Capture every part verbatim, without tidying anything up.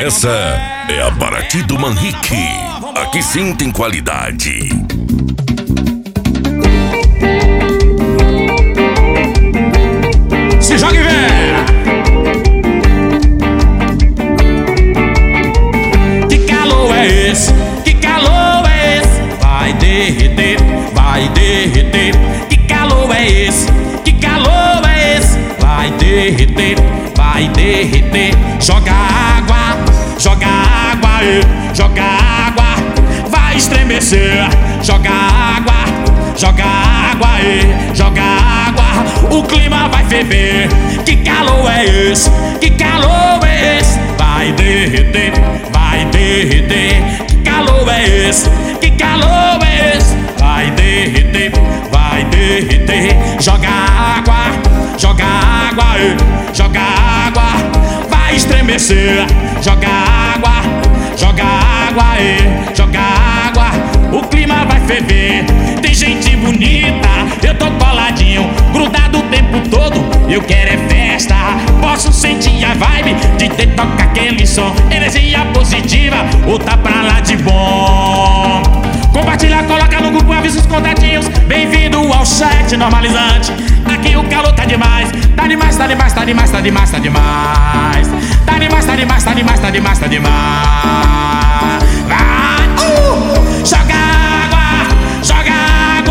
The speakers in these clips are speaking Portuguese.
Essa é a Paraty do Manrique. Aqui sim tem qualidade. Se joga e vê! Que calor é esse? Que calor é esse? Vai derreter, vai derreter. Que calor é esse? Que calor é esse? Vai derreter, vai derreter. Joga água, joga água, joga água. Vai estremecer. Joga água, joga água, joga água. O clima vai ferver. Que calor é esse? Que calor é esse? Vai derreter, vai derreter. Que calor é esse? Que calor é esse? Vai derreter, vai derreter. Joga água, joga água, joga água. Vai estremecer. Joga água, joga água, joga água. O clima vai ferver. Tem gente bonita, eu tô coladinho, grudado o tempo todo. Eu quero é festa. Posso sentir a vibe de ter tocar aquele som. Energia positiva, ou tá pra lá de bom. Compartilha, coloca no grupo, avisa os contatinhos. Bem-vindo ao chat normalizante. Aqui o calor tá demais. Tá demais, tá demais, tá demais, tá demais, tá demais. Tá demais, tá demais, tá demais, tá demais, tá demais. Vai, uh! Joga água, joga água,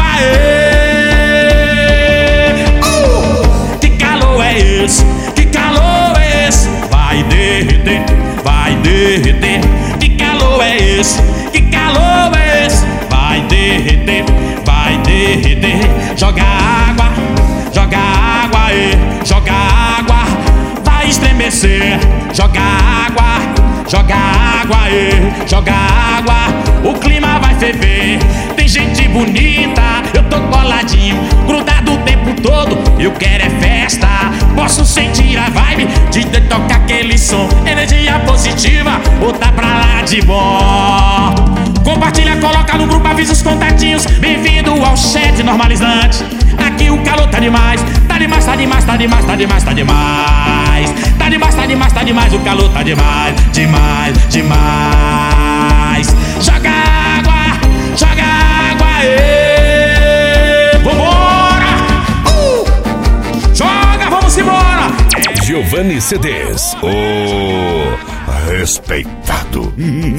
uh! Que calor é esse? Que calor é esse? Vai derreter, vai derreter. Que calor é esse? Que calor é esse? Vai derreter, vai derreter. Joga água, joga água, joga água. Vai estremecer. Joga água, joga água, joga água. O clima vai ferver. Tem gente bonita, eu tô coladinho, grudado o tempo todo. Eu quero é festa. Posso sentir a vibe de tocar aquele som. Energia positiva, ou tá pra lá de bom. Compartilha, coloca no grupo, avisa os contatinhos. Bem-vindo ao chat normalizante. Aqui o calor tá demais. Tá demais, tá demais, tá demais, tá demais, tá demais. Tá demais, tá demais, tá demais. O calor tá demais, demais, demais. Joga água, joga água, ê. Vambora! Uh! Joga, vamos embora! Giovanni C Ds, o respeitado.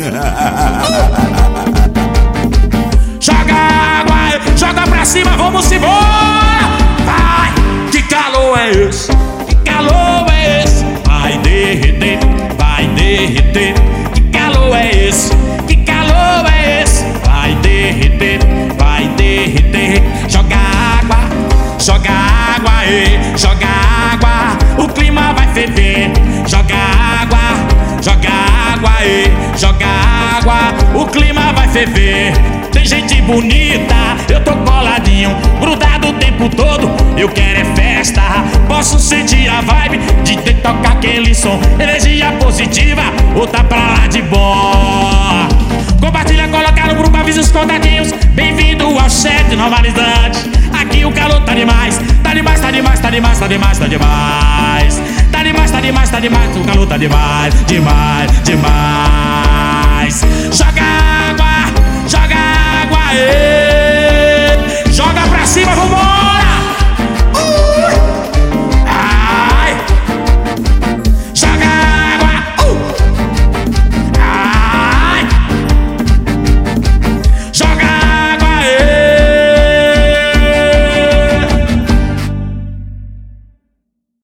Joga água, joga pra cima, vamos embora! Vai! Que calor é esse? Que calor é esse? Vai derreter, vai derreter. Que calor é esse? Que calor é esse? Vai derreter, vai derreter. Joga água, joga água, joga água. O clima vai ferver. Joga água, joga água, joga água. O clima vai ferver. Tem gente bonita, eu tô coladinho, grudado o tempo todo. Eu quero é festa. Posso sentir a vibe de ter tocar aquele som. Energia positiva, ou tá pra lá de bom. Compartilha, coloca no grupo, avisa os contatinhos. Bem-vindo ao chat normalizante. Aqui o calor tá demais. Tá demais, tá demais, tá demais, tá demais, tá demais. Tá demais, tá demais, tá demais. O calor tá demais, demais, demais. Joga água, joga água, ê.